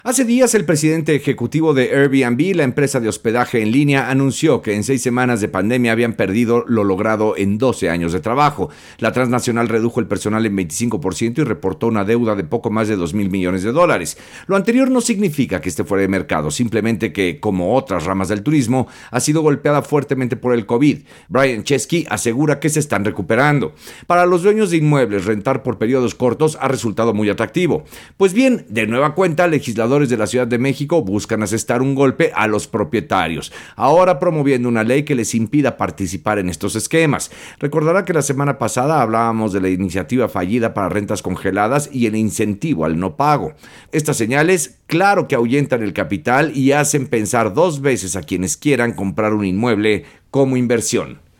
Hace días el presidente ejecutivo de Airbnb, la empresa de hospedaje en línea, anunció que en 6 semanas de pandemia habían perdido lo logrado en 12 años de trabajo. La transnacional redujo el personal en 25% y reportó una deuda de poco más de $2,000 millones. Lo anterior no significa que esté fuera de mercado, simplemente que, como otras ramas del turismo, ha sido golpeada fuertemente por el COVID. Brian Chesky asegura que se están recuperando. Para los dueños de inmuebles, rentar por periodos cortos ha resultado muy atractivo. Pues bien, de nueva cuenta, legisladores de la Ciudad de México buscan asestar un golpe a los propietarios, ahora promoviendo una ley que les impida participar en estos esquemas. Recordará que la semana pasada hablábamos de la iniciativa fallida para rentas congeladas y el incentivo al no pago. Estas señales, claro que ahuyentan el capital y hacen pensar dos veces a quienes quieran comprar un inmueble como inversión.